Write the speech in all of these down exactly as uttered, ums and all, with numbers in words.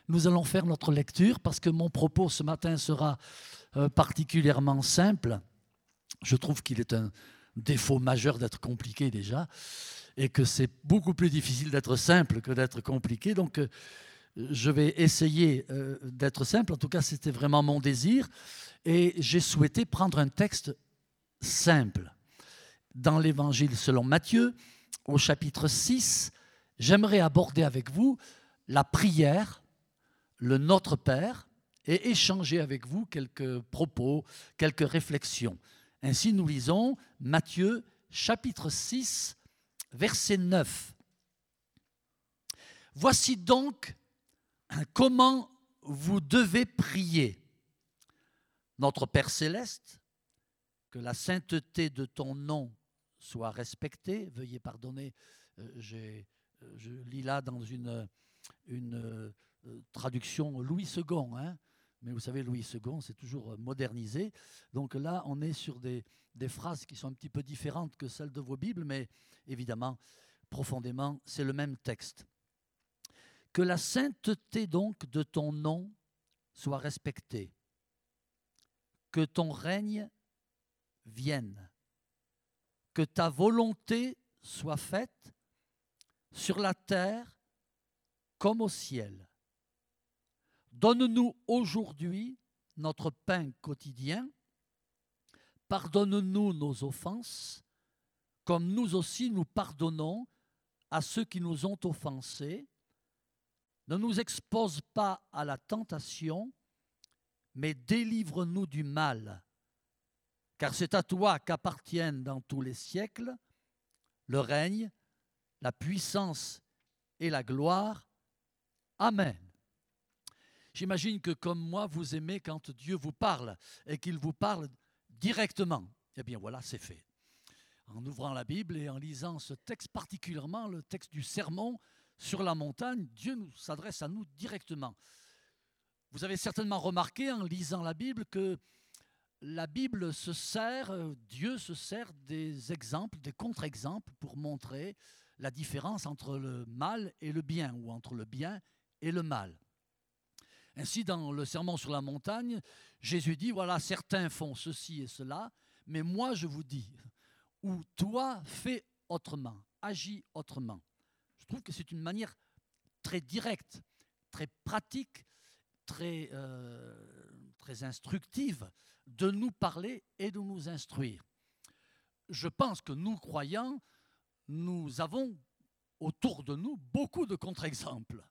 nous allons faire notre lecture parce que mon propos ce matin sera euh, particulièrement simple. Je trouve qu'il est un défaut majeur d'être compliqué déjà et que c'est beaucoup plus difficile d'être simple que d'être compliqué. Donc, euh, je vais essayer euh, d'être simple. En tout cas, c'était vraiment mon désir. Et j'ai souhaité prendre un texte simple. Dans l'Évangile selon Matthieu, au chapitre six, j'aimerais aborder avec vous la prière, le Notre Père, et échanger avec vous quelques propos, quelques réflexions. Ainsi, nous lisons Matthieu, chapitre six, verset neuf. « Voici donc comment vous devez prier. Notre Père céleste, que la sainteté de ton nom soit respectée. » Veuillez pardonner, euh, j'ai, euh, je lis là dans une, une euh, traduction Louis second, hein, mais vous savez, Louis second, c'est toujours modernisé. Donc là, on est sur des, des phrases qui sont un petit peu différentes que celles de vos Bibles, mais évidemment, profondément, c'est le même texte. Que la sainteté donc de ton nom soit respectée. Que ton règne vienne. Que ta volonté soit faite sur la terre comme au ciel. Donne-nous aujourd'hui notre pain quotidien. Pardonne-nous nos offenses, comme nous aussi nous pardonnons à ceux qui nous ont offensés. Ne nous expose pas à la tentation, mais délivre-nous du mal. Car c'est à toi qu'appartiennent dans tous les siècles le règne, la puissance et la gloire. Amen. J'imagine que comme moi, vous aimez quand Dieu vous parle et qu'il vous parle directement. Eh bien voilà, c'est fait. En ouvrant la Bible et en lisant ce texte, particulièrement le texte du sermon sur la montagne, Dieu nous s'adresse à nous directement. Vous avez certainement remarqué en lisant la Bible que la Bible se sert, Dieu se sert des exemples, des contre-exemples pour montrer la différence entre le mal et le bien, ou entre le bien et le mal. Ainsi, dans le sermon sur la montagne, Jésus dit, voilà, certains font ceci et cela, mais moi je vous dis, ou toi fais autrement, agis autrement. Je trouve que c'est une manière très directe, très pratique, très, euh, très instructive de nous parler et de nous instruire. Je pense que nous, croyants, nous avons autour de nous beaucoup de contre-exemples.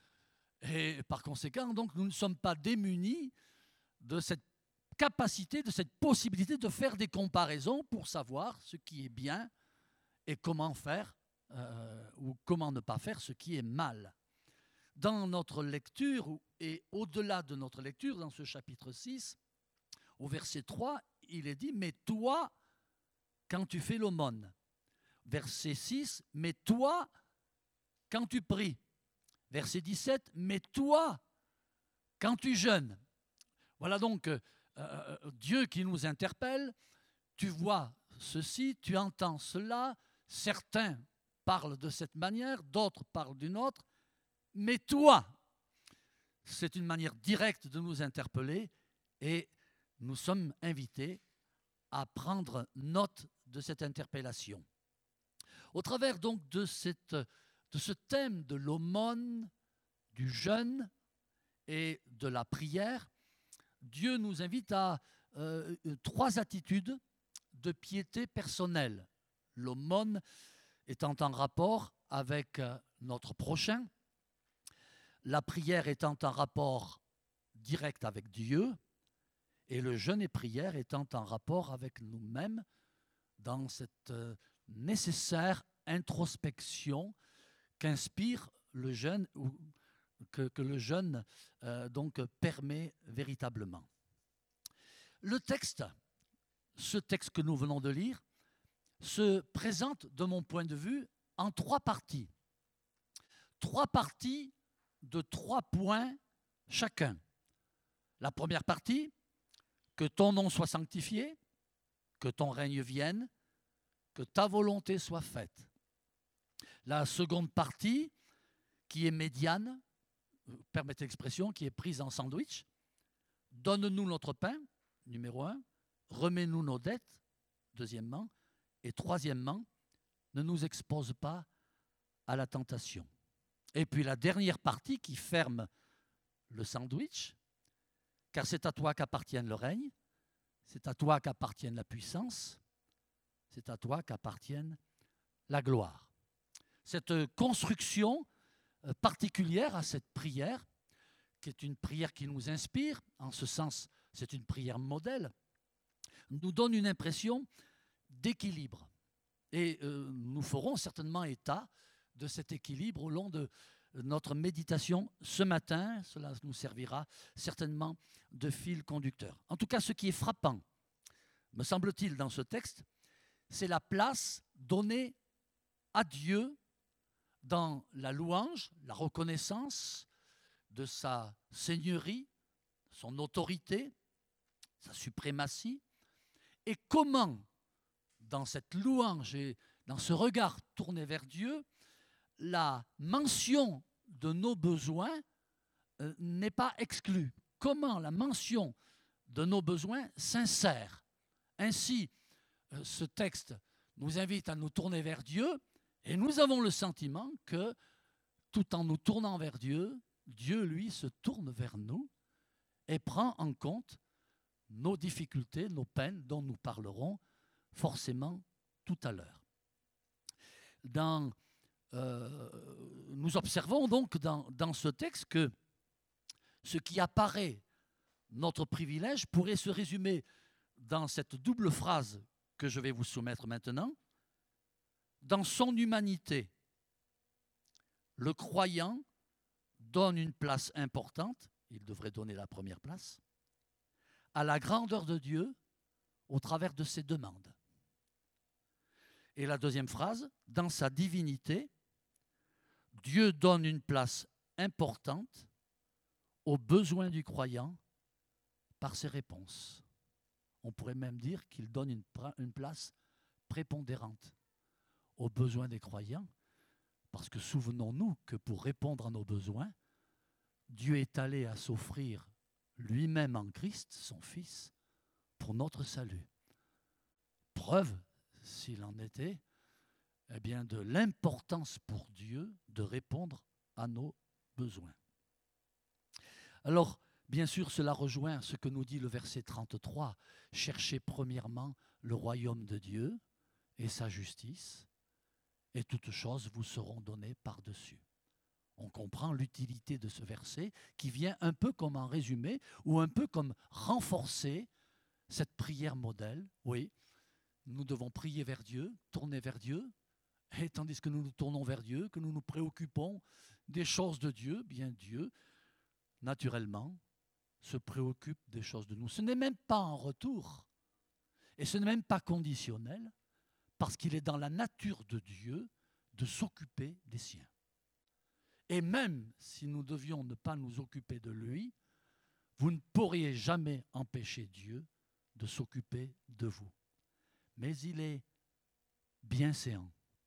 Et par conséquent, donc, nous ne sommes pas démunis de cette capacité, de cette possibilité de faire des comparaisons pour savoir ce qui est bien et comment faire euh, ou comment ne pas faire ce qui est mal. Dans notre lecture, et au-delà de notre lecture, dans ce chapitre six, au verset trois, il est dit « Mais toi, quand tu fais l'aumône », verset six, « Mais toi, quand tu pries », verset dix-sept, « Mais toi, quand tu jeûnes ». Voilà donc euh, euh, Dieu qui nous interpelle. Tu vois ceci, tu entends cela, certains parlent de cette manière, d'autres parlent d'une autre, mais toi, c'est une manière directe de nous interpeller et nous sommes invités à prendre note de cette interpellation. Au travers donc de, cette, de ce thème de l'aumône, du jeûne et de la prière, Dieu nous invite à euh, trois attitudes de piété personnelle. L'aumône étant en rapport avec notre prochain, la prière étant en rapport direct avec Dieu, et le jeûne et prière étant en rapport avec nous-mêmes dans cette nécessaire introspection qu'inspire le jeûne, ou que, que le jeûne euh, donc permet véritablement. Le texte, ce texte que nous venons de lire, se présente, de mon point de vue, en trois parties. Trois parties de trois points chacun. La première partie, que ton nom soit sanctifié, que ton règne vienne, que ta volonté soit faite. La seconde partie, qui est médiane, permettez l'expression, qui est prise en sandwich. Donne-nous notre pain, numéro un. Remets-nous nos dettes, deuxièmement. Et troisièmement, ne nous expose pas à la tentation. Et puis la dernière partie qui ferme le sandwich, car c'est à toi qu'appartienne le règne, c'est à toi qu'appartienne la puissance, c'est à toi qu'appartienne la gloire. Cette construction particulière à cette prière, qui est une prière qui nous inspire, en ce sens, c'est une prière modèle, nous donne une impression d'équilibre. Et euh, nous ferons certainement état de cet équilibre au long de notre méditation ce matin. Cela nous servira certainement de fil conducteur. En tout cas, ce qui est frappant, me semble-t-il, dans ce texte, c'est la place donnée à Dieu dans la louange, la reconnaissance de sa seigneurie, son autorité, sa suprématie, et comment, dans cette louange et dans ce regard tourné vers Dieu, la mention de nos besoins euh, n'est pas exclue. Comment la mention de nos besoins s'insère. Ainsi, euh, ce texte nous invite à nous tourner vers Dieu et nous avons le sentiment que, tout en nous tournant vers Dieu, Dieu, lui, se tourne vers nous et prend en compte nos difficultés, nos peines, dont nous parlerons forcément tout à l'heure. Dans, euh, nous observons donc dans, dans ce texte que ce qui apparaît notre privilège pourrait se résumer dans cette double phrase que je vais vous soumettre maintenant. Dans son humanité, le croyant donne une place importante, il devrait donner la première place, à la grandeur de Dieu au travers de ses demandes. Et la deuxième phrase, dans sa divinité, Dieu donne une place importante aux besoins du croyant par ses réponses. On pourrait même dire qu'il donne une, une place prépondérante aux besoins des croyants, parce que souvenons-nous que pour répondre à nos besoins, Dieu est allé à s'offrir lui-même en Christ, son Fils, pour notre salut. Preuve, s'il en était, eh bien de l'importance pour Dieu de répondre à nos besoins. Alors, bien sûr, cela rejoint ce que nous dit le verset trente-trois. Cherchez premièrement le royaume de Dieu et sa justice, et toutes choses vous seront données par-dessus. On comprend l'utilité de ce verset qui vient un peu comme en résumé ou un peu comme renforcer cette prière modèle. Oui, nous devons prier vers Dieu, tourner vers Dieu, et tandis que nous nous tournons vers Dieu, que nous nous préoccupons des choses de Dieu, bien Dieu, naturellement, se préoccupe des choses de nous. Ce n'est même pas en retour, et ce n'est même pas conditionnel, parce qu'il est dans la nature de Dieu de s'occuper des siens. Et même si nous devions ne pas nous occuper de lui, vous ne pourriez jamais empêcher Dieu de s'occuper de vous. Mais il est bienséant,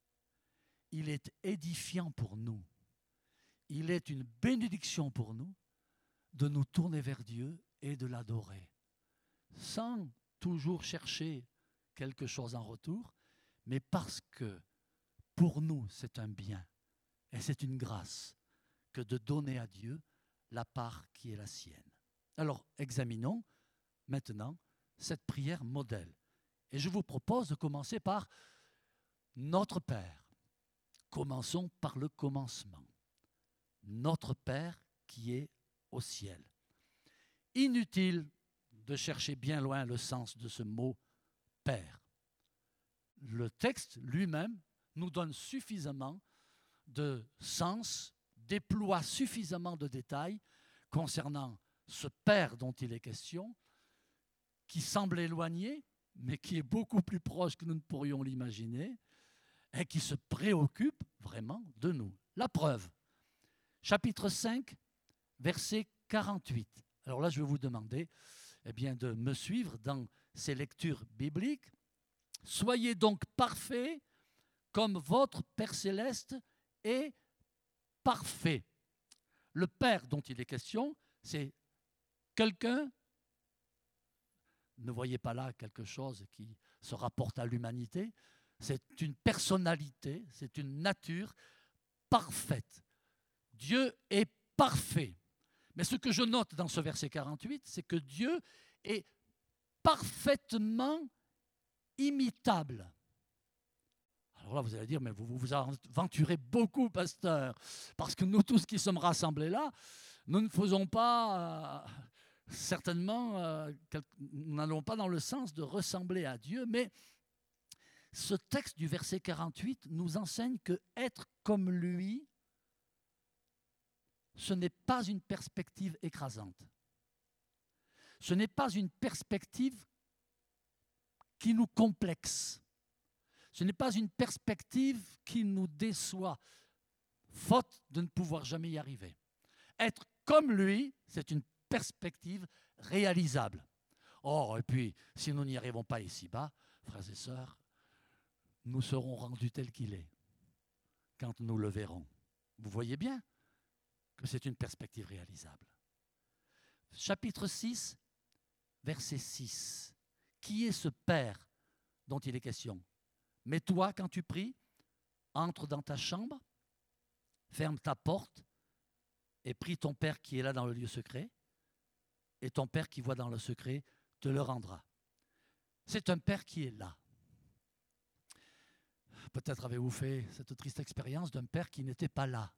il est édifiant pour nous, il est une bénédiction pour nous de nous tourner vers Dieu et de l'adorer, sans toujours chercher quelque chose en retour, mais parce que pour nous c'est un bien et c'est une grâce que de donner à Dieu la part qui est la sienne. Alors examinons maintenant cette prière modèle. Et je vous propose de commencer par notre Père. Commençons par le commencement. Notre Père qui est au ciel. Inutile de chercher bien loin le sens de ce mot « Père ». Le texte lui-même nous donne suffisamment de sens, déploie suffisamment de détails concernant ce Père dont il est question, qui semble éloigné, mais qui est beaucoup plus proche que nous ne pourrions l'imaginer, et qui se préoccupe vraiment de nous. La preuve, chapitre cinq, verset quarante-huit. Alors là, je vais vous demander eh bien, de me suivre dans ces lectures bibliques. « Soyez donc parfaits comme votre Père céleste est parfait. » le Père dont il est question, c'est quelqu'un, ne voyez pas là quelque chose qui se rapporte à l'humanité, c'est une personnalité, c'est une nature parfaite. Dieu est parfait. Mais ce que je note dans ce verset quarante-huit, c'est que Dieu est parfaitement imitable. Alors là, vous allez dire, mais vous vous aventurez beaucoup, pasteur, parce que nous tous qui sommes rassemblés là, nous ne faisons pas, euh, certainement, euh, nous n'allons pas dans le sens de ressembler à Dieu, mais ce texte du verset quarante-huit nous enseigne que être comme lui, ce n'est pas une perspective écrasante. Ce n'est pas une perspective qui nous complexe. Ce n'est pas une perspective qui nous déçoit, faute de ne pouvoir jamais y arriver. Être comme lui, c'est une perspective réalisable. Or, et puis, si nous n'y arrivons pas ici-bas, frères et sœurs, nous serons rendus tels qu'il est quand nous le verrons. Vous voyez bien que c'est une perspective réalisable. Chapitre six, verset six. Qui est ce Père dont il est question? Mais toi, quand tu pries, entre dans ta chambre, ferme ta porte et prie ton Père qui est là dans le lieu secret, et ton Père qui voit dans le secret te le rendra. C'est un Père qui est là. Peut-être avez-vous fait cette triste expérience d'un Père qui n'était pas là.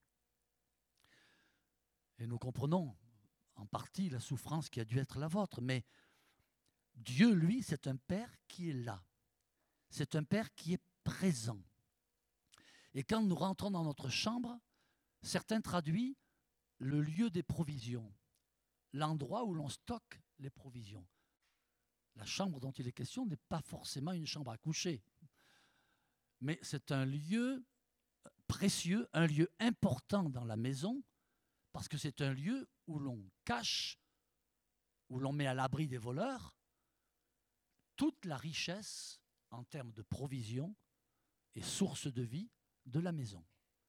Et nous comprenons en partie la souffrance qui a dû être la vôtre, mais Dieu, lui, c'est un Père qui est là. C'est un Père qui est présent. Et quand nous rentrons dans notre chambre, certains traduisent le lieu des provisions, l'endroit où l'on stocke les provisions. La chambre dont il est question n'est pas forcément une chambre à coucher, mais c'est un lieu précieux, un lieu important dans la maison, parce que c'est un lieu où l'on cache, où l'on met à l'abri des voleurs, toute la richesse en termes de provisions et source de vie de la maison.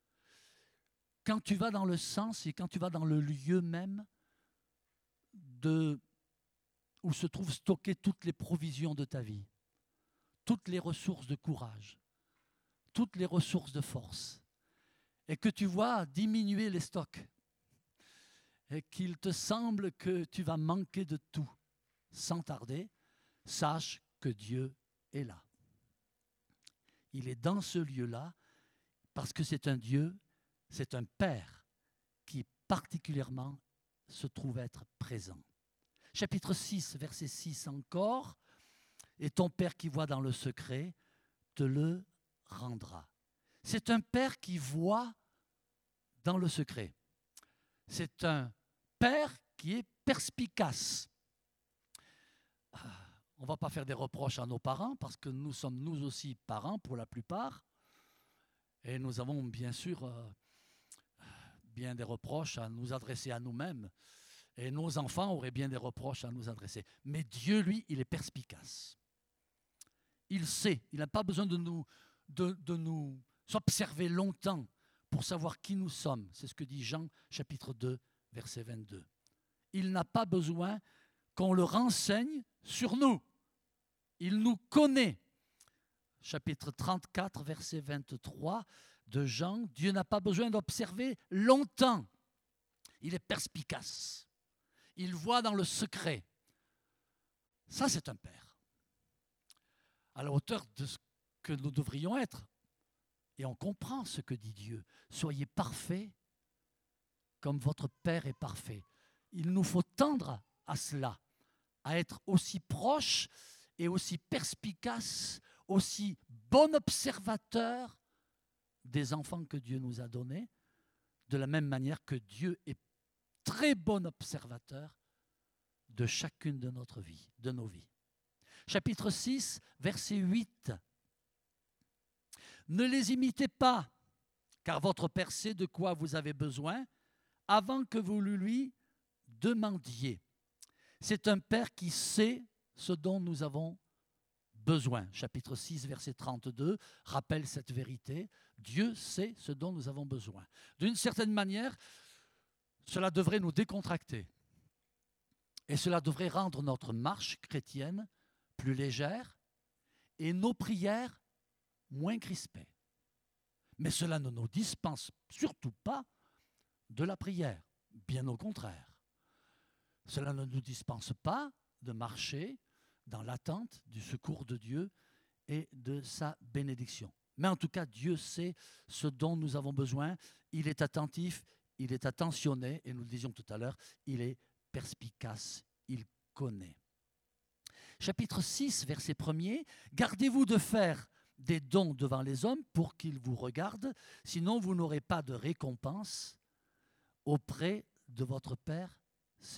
Quand tu vas dans le sens et quand tu vas dans le lieu même de, où se trouvent stockées toutes les provisions de ta vie, toutes les ressources de courage, toutes les ressources de force, et que tu vois diminuer les stocks, et qu'il te semble que tu vas manquer de tout, sans tarder, sache que Dieu est là. Il est dans ce lieu-là parce que c'est un Dieu, c'est un Père qui particulièrement se trouve être présent. Chapitre six, verset six encore, « Et ton Père qui voit dans le secret te le rendra. » C'est un Père qui voit dans le secret. C'est un Père qui est perspicace. On ne va pas faire des reproches à nos parents parce que nous sommes nous aussi parents pour la plupart. Et nous avons bien sûr euh, bien des reproches à nous adresser à nous-mêmes. Et nos enfants auraient bien des reproches à nous adresser. Mais Dieu, lui, il est perspicace. Il sait, il n'a pas besoin de nous, de, de nous observer longtemps pour savoir qui nous sommes. C'est ce que dit Jean, chapitre deux, verset vingt-deux. Il n'a pas besoin qu'on le renseigne sur nous. Il nous connaît. Chapitre trente-quatre, verset vingt-trois de Jean. Dieu n'a pas besoin d'observer longtemps. Il est perspicace. Il voit dans le secret. Ça, c'est un Père. À la hauteur de ce que nous devrions être. Et on comprend ce que dit Dieu. Soyez parfaits comme votre Père est parfait. Il nous faut tendre à cela, à être aussi proches et aussi perspicaces, aussi bon observateur des enfants que Dieu nous a donnés, de la même manière que Dieu est très bon observateur de chacune de notre vie, de nos vies. Chapitre six, verset huit. Ne les imitez pas, car votre Père sait de quoi vous avez besoin avant que vous le lui demandiez. C'est un Père qui sait ce dont nous avons besoin. Chapitre six, verset trente-deux, rappelle cette vérité. Dieu sait ce dont nous avons besoin. D'une certaine manière, Cela devrait nous décontracter. Et cela devrait rendre notre marche chrétienne plus légère et nos prières moins crispées. Mais cela ne nous dispense surtout pas de la prière, bien au contraire. Cela ne nous dispense pas de marcher dans l'attente du secours de Dieu et de sa bénédiction. Mais en tout cas, Dieu sait ce dont nous avons besoin. Il est attentif, il est attentionné, et nous le disions tout à l'heure, il est perspicace, il connaît. Chapitre six, verset premier. « Gardez-vous de faire des dons devant les hommes pour qu'ils vous regardent, sinon vous n'aurez pas de récompense auprès de votre Père céleste. »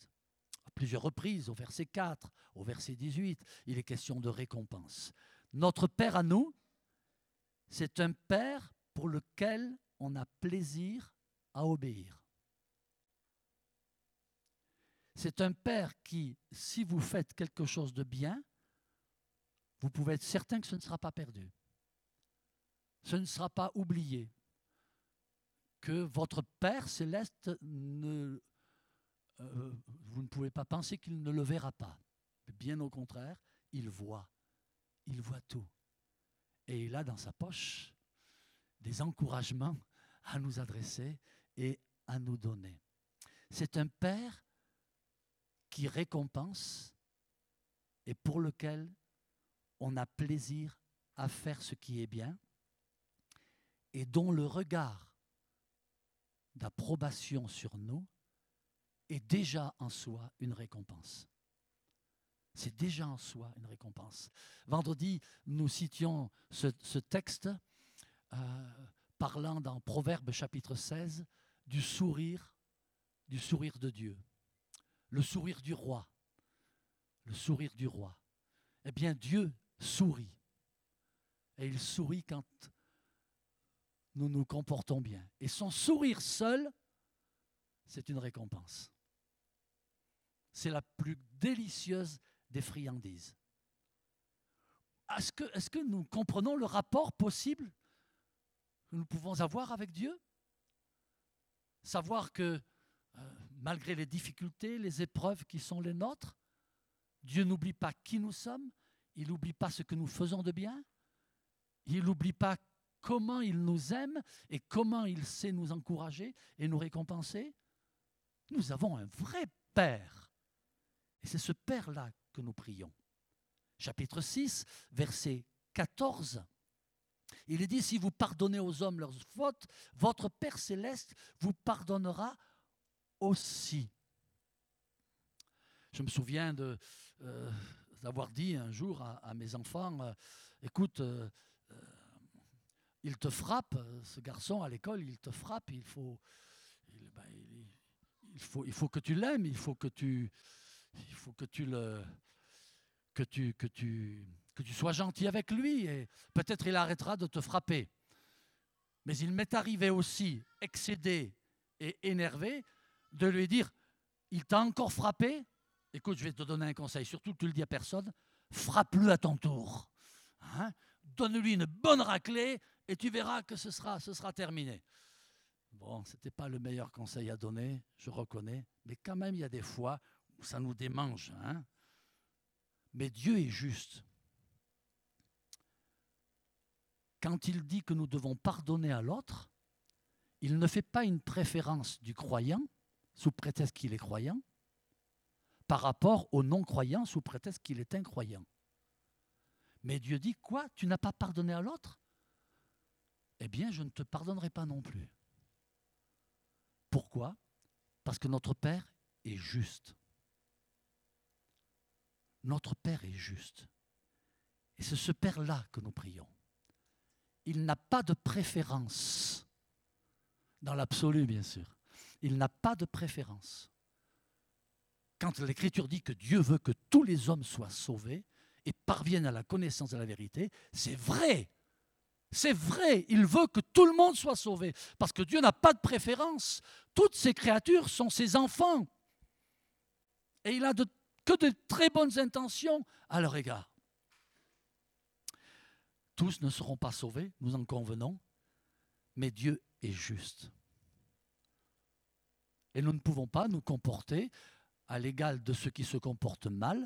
À plusieurs reprises, au verset quatre, au verset dix-huit, il est question de récompense. Notre Père à nous, c'est un Père pour lequel on a plaisir à obéir. C'est un Père qui, si vous faites quelque chose de bien, vous pouvez être certain que ce ne sera pas perdu. Ce ne sera pas oublié. Que votre Père céleste, ne, euh, vous ne pouvez pas penser qu'il ne le verra pas. Bien au contraire, il voit. Il voit tout. Et il a dans sa poche des encouragements à nous adresser et à nous donner. C'est un Père qui récompense et pour lequel on a plaisir à faire ce qui est bien et dont le regard d'approbation sur nous est déjà en soi une récompense. C'est déjà en soi une récompense. Vendredi, nous citions ce, ce texte euh, parlant dans Proverbes chapitre seize du sourire, du sourire de Dieu, le sourire du roi, le sourire du roi. Eh bien, Dieu sourit. Et il sourit quand nous nous comportons bien. Et son sourire seul, c'est une récompense. C'est la plus délicieuse des friandises. Est-ce que, est-ce que nous comprenons le rapport possible que nous pouvons avoir avec Dieu? Savoir que euh, malgré les difficultés, les épreuves qui sont les nôtres, Dieu n'oublie pas qui nous sommes, il n'oublie pas ce que nous faisons de bien, il n'oublie pas comment il nous aime et comment il sait nous encourager et nous récompenser. Nous avons un vrai Père. Et c'est ce Père-là que nous prions. Chapitre six, verset quatorze. Il est dit, si vous pardonnez aux hommes leurs fautes, votre Père céleste vous pardonnera aussi. Je me souviens de, euh, d'avoir dit un jour à, à mes enfants, euh, écoute, euh, euh, il te frappe, ce garçon à l'école, il te frappe, il faut, il, ben, il, il faut, il faut que tu l'aimes, il faut que tu, il faut que tu le, que tu, que tu, que tu sois gentil avec lui et peut-être il arrêtera de te frapper. Mais il m'est arrivé aussi, excédé et énervé, de lui dire, il t'a encore frappé? Écoute, je vais te donner un conseil, surtout tu ne le dis à personne, frappe-le à ton tour. Hein? Donne-lui une bonne raclée et tu verras que ce sera, ce sera terminé. Bon, ce n'était pas le meilleur conseil à donner, je reconnais, mais quand même, il y a des fois où ça nous démange. Hein? Mais Dieu est juste. Quand il dit que nous devons pardonner à l'autre, il ne fait pas une préférence du croyant, sous prétexte qu'il est croyant, par rapport au non-croyant, sous prétexte qu'il est incroyant. Mais Dieu dit, quoi? Tu n'as pas pardonné à l'autre? Eh bien, je ne te pardonnerai pas non plus. Pourquoi? Parce que notre Père est juste. Notre Père est juste. Et c'est ce Père-là que nous prions. Il n'a pas de préférence, dans l'absolu bien sûr. Il n'a pas de préférence. Quand l'Écriture dit que Dieu veut que tous les hommes soient sauvés et parviennent à la connaissance de la vérité, c'est vrai. C'est vrai, il veut que tout le monde soit sauvé, parce que Dieu n'a pas de préférence. Toutes ces créatures sont ses enfants. Et il n'a de, que de très bonnes intentions à leur égard. Tous ne seront pas sauvés, nous en convenons, mais Dieu est juste. Et nous ne pouvons pas nous comporter à l'égal de ceux qui se comportent mal,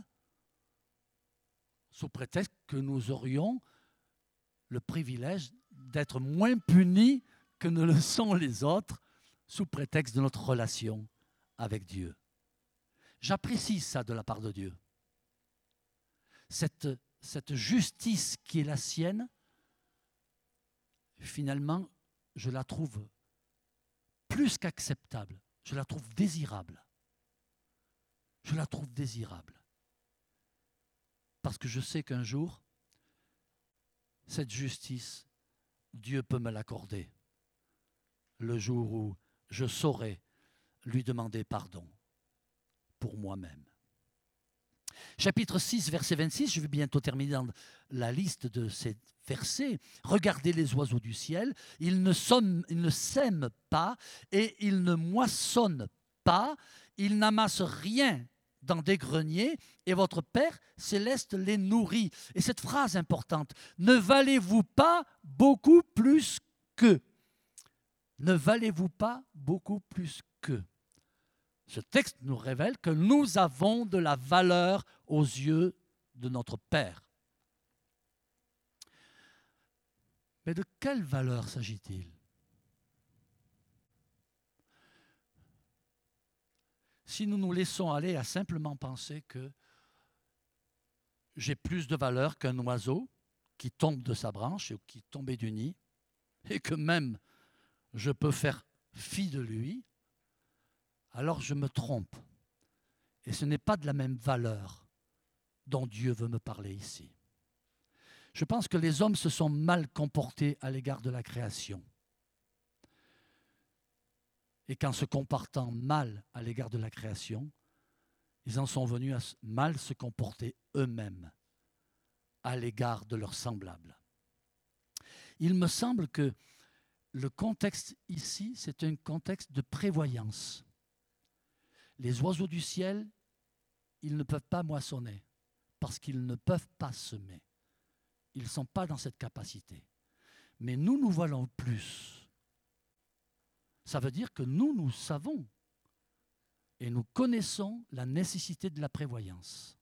sous prétexte que nous aurions le privilège d'être moins punis que ne le sont les autres, sous prétexte de notre relation avec Dieu. J'apprécie ça de la part de Dieu. Cette, cette justice qui est la sienne, finalement, je la trouve plus qu'acceptable. Je la trouve désirable. Je la trouve désirable. Parce que je sais qu'un jour, cette justice, Dieu peut me l'accorder. Le jour où je saurai lui demander pardon pour moi-même. Chapitre six, verset vingt-six, je vais bientôt terminer dans la liste de ces versets. Regardez les oiseaux du ciel, ils ne, somme, ils ne sèment pas et ils ne moissonnent pas, ils n'amassent rien dans des greniers et votre Père céleste les nourrit. Et cette phrase importante, ne valez-vous pas beaucoup plus qu'eux? Ne valez-vous pas beaucoup plus qu'eux? Ce texte nous révèle que nous avons de la valeur aux yeux de notre Père. Mais de quelle valeur s'agit-il? Si nous nous laissons aller à simplement penser que j'ai plus de valeur qu'un oiseau qui tombe de sa branche ou qui tombe du nid, et que même je peux faire fi de lui, alors je me trompe. Et ce n'est pas de la même valeur dont Dieu veut me parler ici. Je pense que les hommes se sont mal comportés à l'égard de la création. Et qu'en se comportant mal à l'égard de la création, ils en sont venus à mal se comporter eux-mêmes à l'égard de leurs semblables. Il me semble que le contexte ici, c'est un contexte de prévoyance. Les oiseaux du ciel, ils ne peuvent pas moissonner parce qu'ils ne peuvent pas semer. Ils ne sont pas dans cette capacité. Mais nous, nous valons plus. Ça veut dire que nous, nous savons et nous connaissons la nécessité de la prévoyance,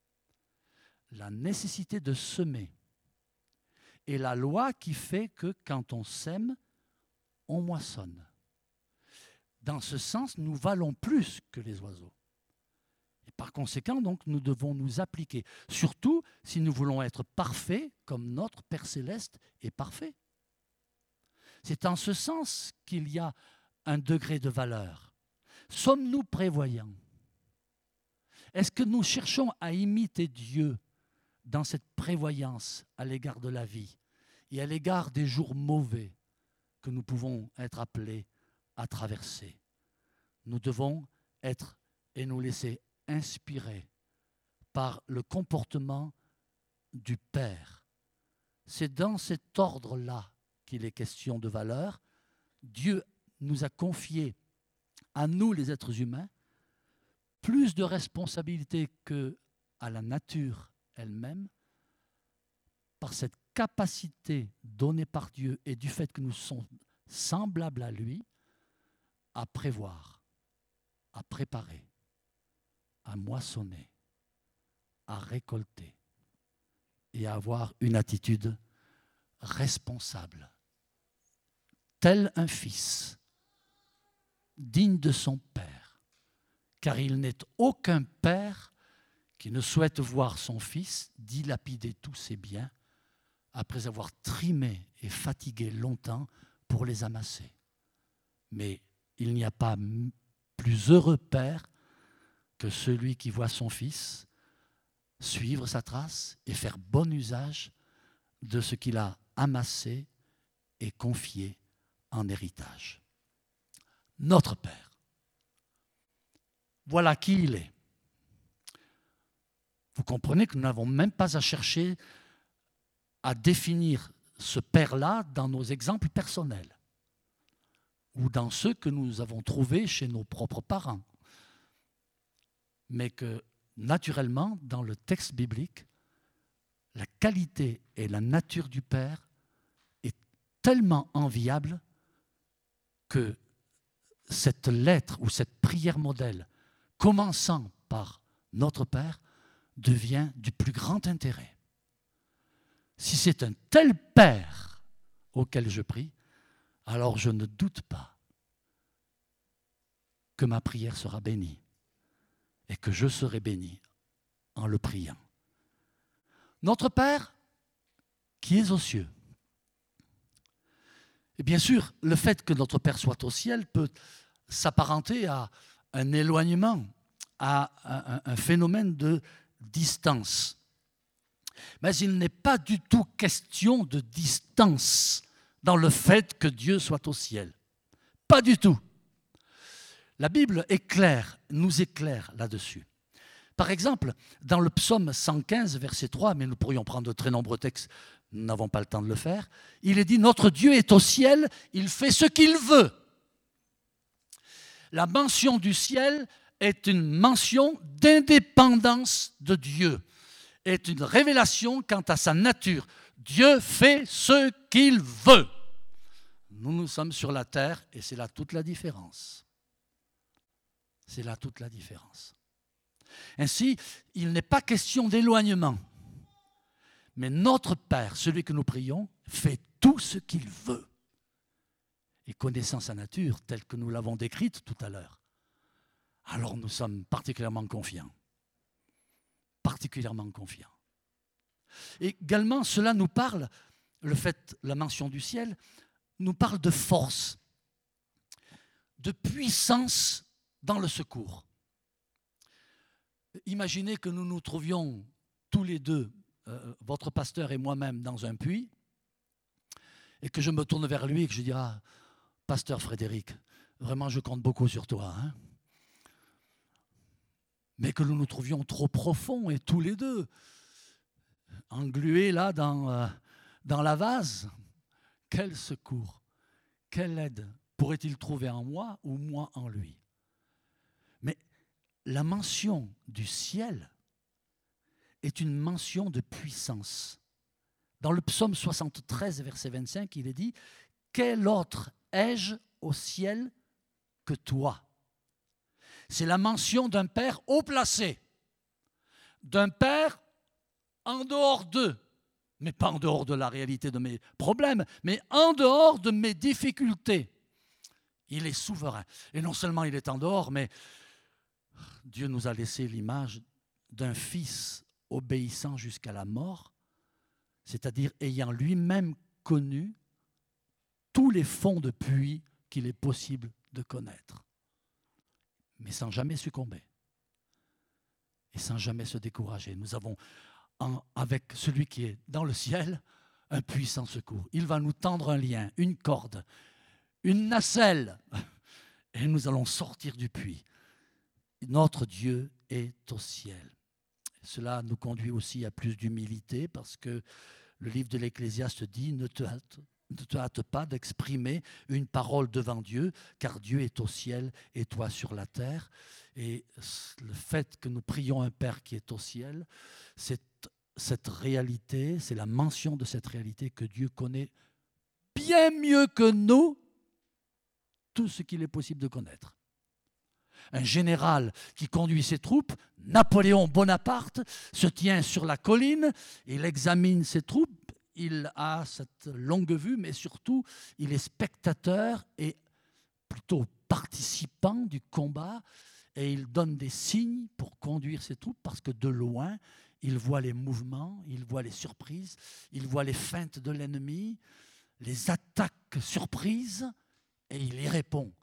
la nécessité de semer et la loi qui fait que quand on sème, on moissonne. Dans ce sens, nous valons plus que les oiseaux. Et par conséquent, donc, nous devons nous appliquer, surtout si nous voulons être parfaits comme notre Père Céleste est parfait. C'est en ce sens qu'il y a un degré de valeur. Sommes-nous prévoyants? Est-ce que nous cherchons à imiter Dieu dans cette prévoyance à l'égard de la vie et à l'égard des jours mauvais que nous pouvons être appelés à traverser? Nous devons être et nous laisser inspirer par le comportement du Père. C'est dans cet ordre-là qu'il est question de valeur. Dieu nous a confié, à nous les êtres humains, plus de responsabilités qu'à la nature elle-même, par cette capacité donnée par Dieu et du fait que nous sommes semblables à lui, à prévoir, à préparer, à moissonner, à récolter et à avoir une attitude responsable, tel un fils, digne de son père, car il n'est aucun père qui ne souhaite voir son fils dilapider tous ses biens après avoir trimé et fatigué longtemps pour les amasser. Mais il n'y a pas plus heureux père que celui qui voit son fils suivre sa trace et faire bon usage de ce qu'il a amassé et confié en héritage. Notre Père. Voilà qui il est. Vous comprenez que nous n'avons même pas à chercher à définir ce Père-là dans nos exemples personnels ou dans ceux que nous avons trouvés chez nos propres parents. Mais que, naturellement, dans le texte biblique, la qualité et la nature du Père est tellement enviable que cette lettre ou cette prière modèle, commençant par notre Père, devient du plus grand intérêt. Si c'est un tel Père auquel je prie, alors je ne doute pas que ma prière sera bénie et que je serai béni en le priant. Notre Père qui est aux cieux. Et bien sûr, le fait que notre Père soit au ciel peut s'apparenter à un éloignement, à un, un phénomène de distance. Mais il n'est pas du tout question de distance dans le fait que Dieu soit au ciel. Pas du tout. La Bible est claire, nous éclaire là-dessus. Par exemple, dans le psaume cent quinze, verset trois, mais nous pourrions prendre de très nombreux textes, nous n'avons pas le temps de le faire, il est dit « Notre Dieu est au ciel, il fait ce qu'il veut ». La mention du ciel est une mention d'indépendance de Dieu, est une révélation quant à sa nature. Dieu fait ce qu'il veut. Nous, nous sommes sur la terre et c'est là toute la différence. C'est là toute la différence. Ainsi, il n'est pas question d'éloignement. Mais notre Père, celui que nous prions, fait tout ce qu'il veut. Et connaissant sa nature, telle que nous l'avons décrite tout à l'heure, alors nous sommes particulièrement confiants. Particulièrement confiants. Et également, cela nous parle, le fait, la mention du ciel, nous parle de force, de puissance dans le secours. Imaginez que nous nous trouvions tous les deux, euh, votre pasteur et moi-même, dans un puits, et que je me tourne vers lui et que je dis « Ah, pasteur Frédéric, vraiment je compte beaucoup sur toi. Hein » Mais que nous nous trouvions trop profonds et tous les deux, englués là dans, euh, dans la vase. Quel secours, quelle aide pourrait-il trouver en moi ou moi en lui? Mais la mention du ciel est une mention de puissance. Dans le psaume soixante-treize, verset vingt-cinq, il est dit « Quel autre ai-je au ciel que toi ?» C'est la mention d'un Père haut placé, d'un Père en dehors d'eux, mais pas en dehors de la réalité de mes problèmes, mais en dehors de mes difficultés. Il est souverain. Et non seulement il est en dehors, mais Dieu nous a laissé l'image d'un fils obéissant jusqu'à la mort, c'est-à-dire ayant lui-même connu tous les fonds de puits qu'il est possible de connaître, mais sans jamais succomber et sans jamais se décourager. Nous avons, en, avec celui qui est dans le ciel, un puissant secours. Il va nous tendre un lien, une corde, une nacelle, et nous allons sortir du puits. Notre Dieu est au ciel. Cela nous conduit aussi à plus d'humilité parce que le livre de l'Ecclésiaste dit « Ne te hâte, ne te hâte pas d'exprimer une parole devant Dieu, car Dieu est au ciel et toi sur la terre. » Et le fait que nous prions un Père qui est au ciel, c'est cette réalité, c'est la mention de cette réalité que Dieu connaît bien mieux que nous tout ce qu'il est possible de connaître. Un général qui conduit ses troupes, Napoléon Bonaparte, se tient sur la colline, il examine ses troupes, il a cette longue vue, mais surtout, il est spectateur et plutôt participant du combat, et il donne des signes pour conduire ses troupes, parce que de loin, il voit les mouvements, il voit les surprises, il voit les feintes de l'ennemi, les attaques surprises, et il y répond.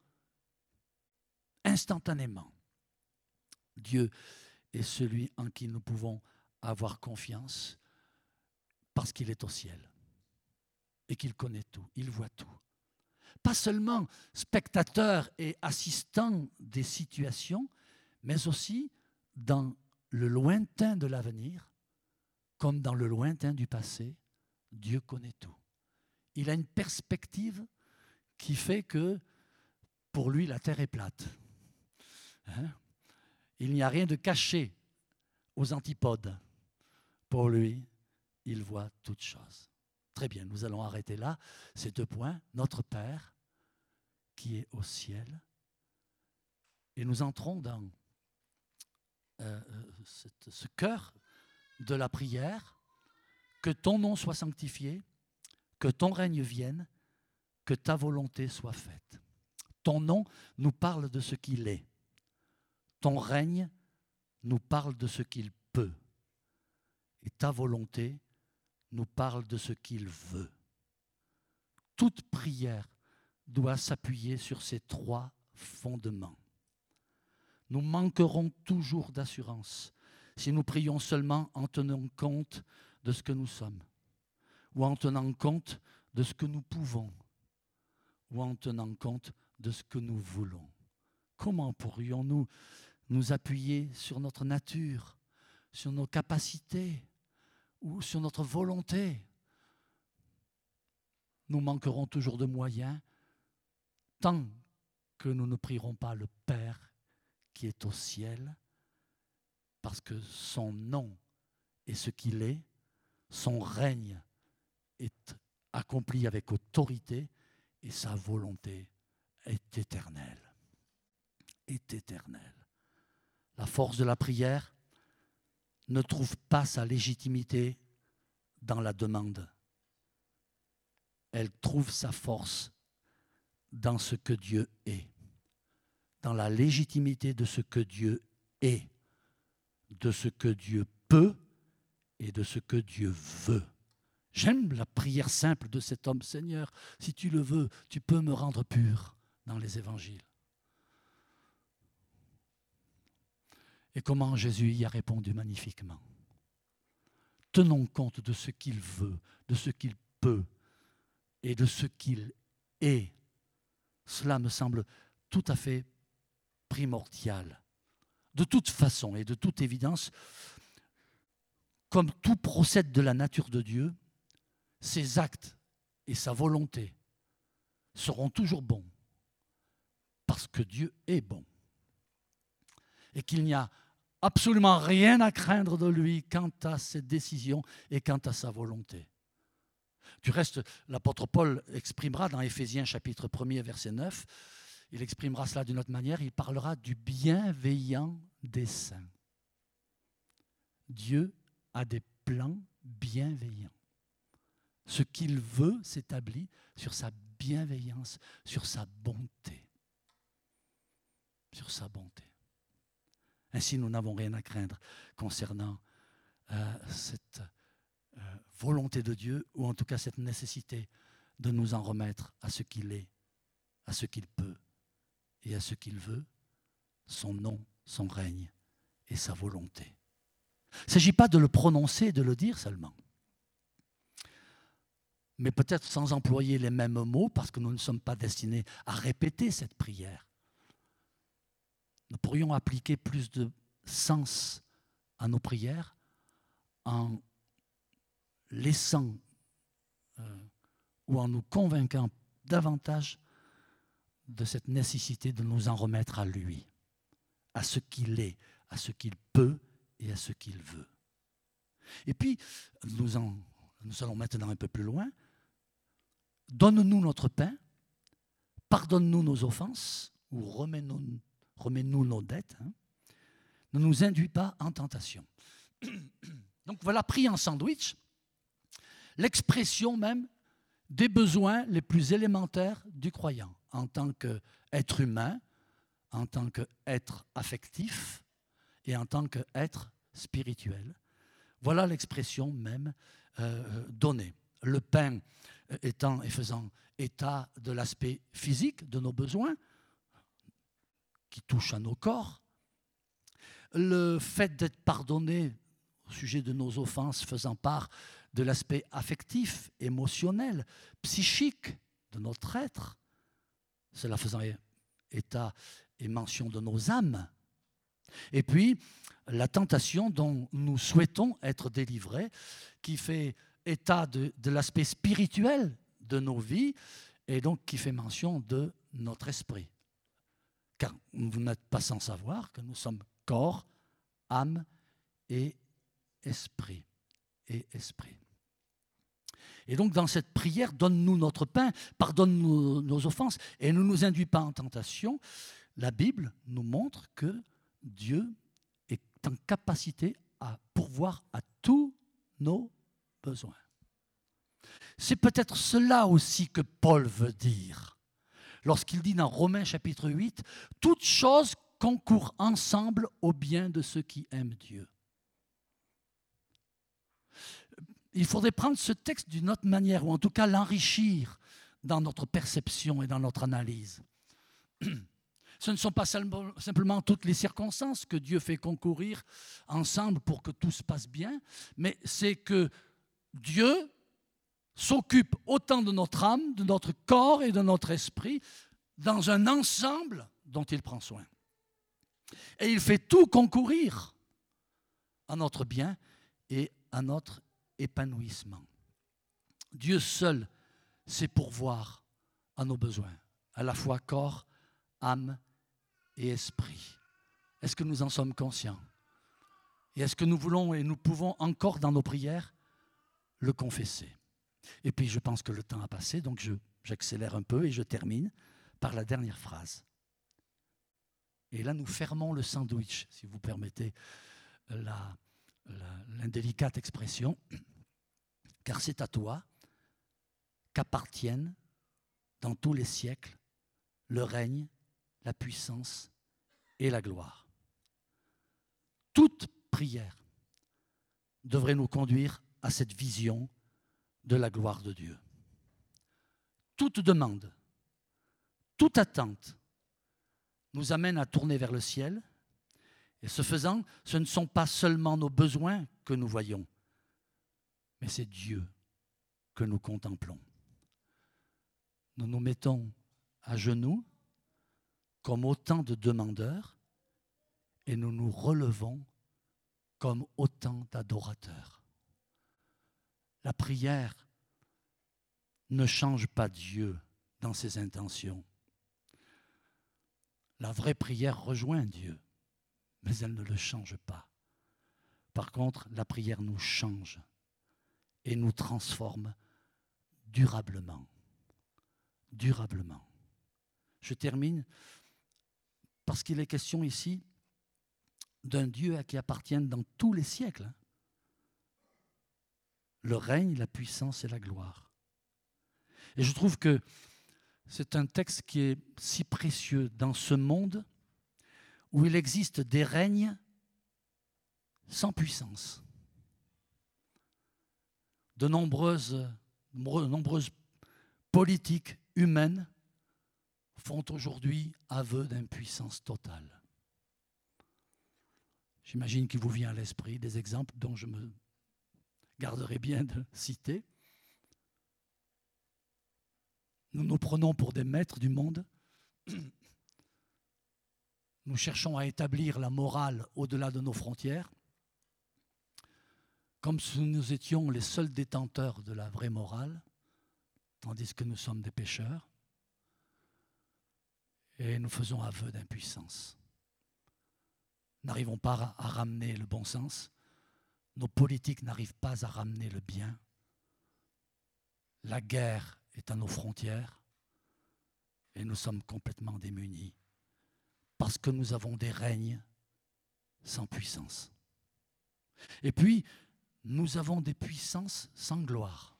Instantanément. Dieu est celui en qui nous pouvons avoir confiance parce qu'il est au ciel et qu'il connaît tout, il voit tout. Pas seulement spectateur et assistant des situations, mais aussi dans le lointain de l'avenir, comme dans le lointain du passé, Dieu connaît tout. Il a une perspective qui fait que pour lui, la terre est plate. Hein? Il n'y a rien de caché aux antipodes. Pour lui, il voit toutes choses. Très bien, nous allons arrêter là. Ces deux points. Notre Père, qui est au ciel, Et nous entrons dans euh, cette, ce cœur de la prière. Que ton nom soit sanctifié, que ton règne vienne, que ta volonté soit faite. Ton nom nous parle de ce qu'il est. Ton règne nous parle de ce qu'il peut. Et ta volonté nous parle de ce qu'il veut. Toute prière doit s'appuyer sur ces trois fondements. Nous manquerons toujours d'assurance si nous prions seulement en tenant compte de ce que nous sommes, ou en tenant compte de ce que nous pouvons, ou en tenant compte de ce que nous voulons. Comment pourrions-nous nous appuyer sur notre nature, sur nos capacités, ou sur notre volonté? Nous manquerons toujours de moyens tant que nous ne prierons pas le Père qui est au ciel, parce que son nom est ce qu'il est, son règne est accompli avec autorité et sa volonté est éternelle. Est éternelle. La force de la prière ne trouve pas sa légitimité dans la demande. Elle trouve sa force dans ce que Dieu est, dans la légitimité de ce que Dieu est, de ce que Dieu peut et de ce que Dieu veut. J'aime la prière simple de cet homme. Seigneur, si tu le veux, tu peux me rendre pur dans les évangiles. Et comment Jésus y a répondu magnifiquement. Tenons compte de ce qu'il veut, de ce qu'il peut et de ce qu'il est. Cela me semble tout à fait primordial. De toute façon et de toute évidence, comme tout procède de la nature de Dieu, ses actes et sa volonté seront toujours bons, parce que Dieu est bon. Et qu'il n'y a absolument rien à craindre de lui quant à ses décisions et quant à sa volonté. Du reste, l'apôtre Paul exprimera dans Éphésiens chapitre premier, verset neuf, il exprimera cela d'une autre manière, il parlera du bienveillant dessein. Dieu a des plans bienveillants. Ce qu'il veut s'établit sur sa bienveillance, sur sa bonté. Sur sa bonté. Ainsi, nous n'avons rien à craindre concernant euh, cette euh, volonté de Dieu, ou en tout cas cette nécessité de nous en remettre à ce qu'il est, à ce qu'il peut et à ce qu'il veut, son nom, son règne et sa volonté. Il ne s'agit pas de le prononcer, de le dire seulement, mais peut-être sans employer les mêmes mots, parce que nous ne sommes pas destinés à répéter cette prière. Nous pourrions appliquer plus de sens à nos prières en laissant euh, ou en nous convainquant davantage de cette nécessité de nous en remettre à lui, à ce qu'il est, à ce qu'il peut et à ce qu'il veut. Et puis, nous, en, nous allons maintenant un peu plus loin. Donne-nous notre pain, pardonne-nous nos offenses, ou remets-nous, remets-nous nos dettes. Hein. Ne nous induis pas en tentation. Donc voilà, pris en sandwich, l'expression même des besoins les plus élémentaires du croyant, en tant qu'être humain, en tant qu'être affectif et en tant qu'être spirituel. Voilà l'expression même euh, donnée. Le pain étant et faisant état de l'aspect physique de nos besoins, qui touche à nos corps. Le fait d'être pardonné au sujet de nos offenses faisant part de l'aspect affectif, émotionnel, psychique de notre être, cela faisant état et mention de nos âmes. Et puis, la tentation dont nous souhaitons être délivrés, qui fait état de, de l'aspect spirituel de nos vies, et donc qui fait mention de notre esprit. Car vous n'êtes pas sans savoir que nous sommes corps, âme et esprit. Et esprit. Et donc dans cette prière, donne-nous notre pain, pardonne-nous nos offenses et ne nous induis pas en tentation. la Bible nous montre que Dieu est en capacité à pourvoir à tous nos besoins. C'est peut-être cela aussi que Paul veut dire lorsqu'il dit dans Romains chapitre huit, « Toutes choses concourent ensemble au bien de ceux qui aiment Dieu ». Il faudrait prendre ce texte d'une autre manière, ou en tout cas l'enrichir dans notre perception et dans notre analyse. Ce ne sont pas simplement toutes les circonstances que Dieu fait concourir ensemble pour que tout se passe bien, mais c'est que Dieu s'occupe autant de notre âme, de notre corps et de notre esprit dans un ensemble dont il prend soin. Et il fait tout concourir à notre bien et à notre épanouissement. Dieu seul sait pourvoir à nos besoins, à la fois corps, âme et esprit. Est-ce que nous en sommes conscients? Et est-ce que nous voulons et nous pouvons encore dans nos prières le confesser? Et puis je pense que le temps a passé, donc je, j'accélère un peu et je termine par la dernière phrase. Et là nous fermons le sandwich, si vous permettez la, la, l'indélicate expression, car c'est à toi qu'appartiennent dans tous les siècles le règne, la puissance et la gloire. Toute prière devrait nous conduire à cette vision de la gloire de Dieu. Toute demande, toute attente nous amène à tourner vers le ciel, et ce faisant, ce ne sont pas seulement nos besoins que nous voyons, mais c'est Dieu que nous contemplons. Nous nous mettons à genoux comme autant de demandeurs et nous nous relevons comme autant d'adorateurs. La prière ne change pas Dieu dans ses intentions. La vraie prière rejoint Dieu, mais elle ne le change pas. Par contre, la prière nous change et nous transforme durablement. Durablement. Je termine parce qu'il est question ici d'un Dieu à qui appartiennent dans tous les siècles le règne, la puissance et la gloire. Et je trouve que c'est un texte qui est si précieux dans ce monde où il existe des règnes sans puissance. De nombreuses, de nombreuses politiques humaines font aujourd'hui aveu d'impuissance totale. J'imagine qu'il vous vient à l'esprit des exemples dont je me garderai bien de citer. Nous nous prenons pour des maîtres du monde. Nous cherchons à établir la morale au-delà de nos frontières, comme si nous étions les seuls détenteurs de la vraie morale, tandis que nous sommes des pécheurs, et nous faisons aveu d'impuissance. N'arrivons pas à ramener le bon sens, nos politiques n'arrivent pas à ramener le bien, la guerre est à nos frontières, et nous sommes complètement démunis, parce que nous avons des règnes sans puissance. Et puis, nous avons des puissances sans gloire.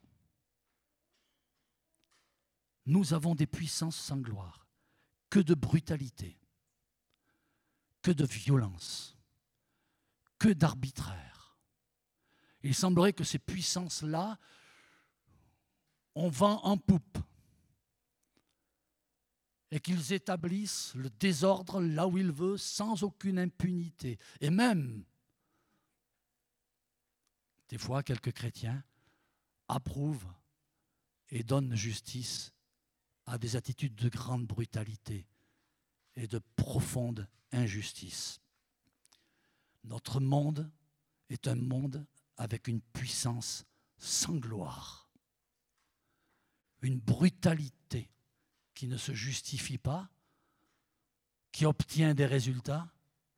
Nous avons des puissances sans gloire. Que de brutalité, que de violence, que d'arbitraire. Il semblerait que ces puissances-là, on vend en poupe et qu'ils établissent le désordre là où ils veulent sans aucune impunité. Et même, des fois, quelques chrétiens approuvent et donnent justice à des attitudes de grande brutalité et de profonde injustice. Notre monde est un monde avec une puissance sans gloire, une brutalité qui ne se justifie pas, qui obtient des résultats,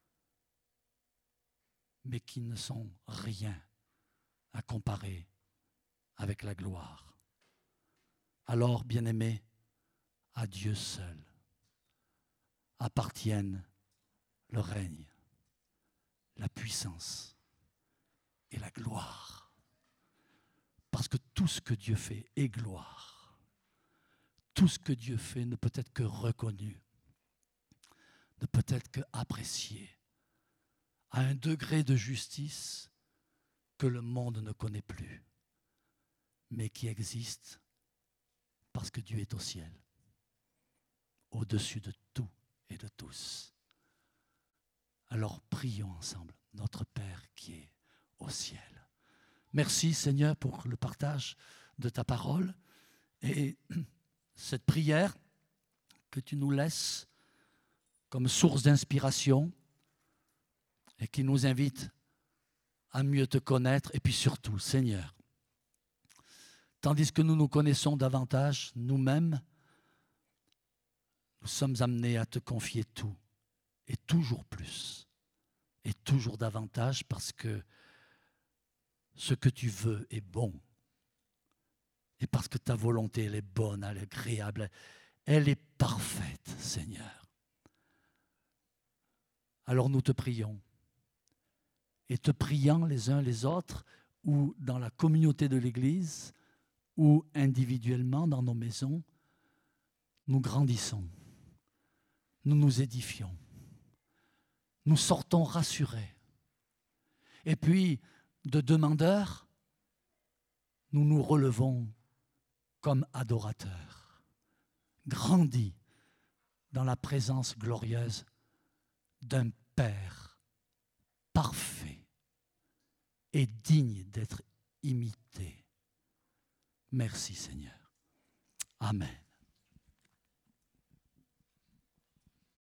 mais qui ne sont rien à comparer avec la gloire. Alors, bien-aimés, à Dieu seul, appartiennent le règne, la puissance et la gloire. Parce que tout ce que Dieu fait est gloire. Tout ce que Dieu fait ne peut être que reconnu, ne peut être que apprécié à un degré de justice que le monde ne connaît plus, mais qui existe parce que Dieu est au ciel, au-dessus de tout et de tous. Alors prions ensemble, notre Père qui est au ciel. Merci Seigneur pour le partage de ta parole et cette prière que tu nous laisses comme source d'inspiration et qui nous invite à mieux te connaître. Et puis surtout, Seigneur, tandis que nous nous connaissons davantage nous-mêmes, nous sommes amenés à te confier tout et toujours plus et toujours davantage parce que ce que tu veux est bon et parce que ta volonté elle est bonne, elle est agréable, elle est parfaite, Seigneur. Alors nous te prions et te priant les uns les autres ou dans la communauté de l'Église ou individuellement dans nos maisons, nous grandissons, nous nous édifions, nous sortons rassurés. Et puis, de demandeurs, nous nous relevons comme adorateurs, grandis dans la présence glorieuse d'un Père parfait et digne d'être imité. Merci Seigneur. Amen.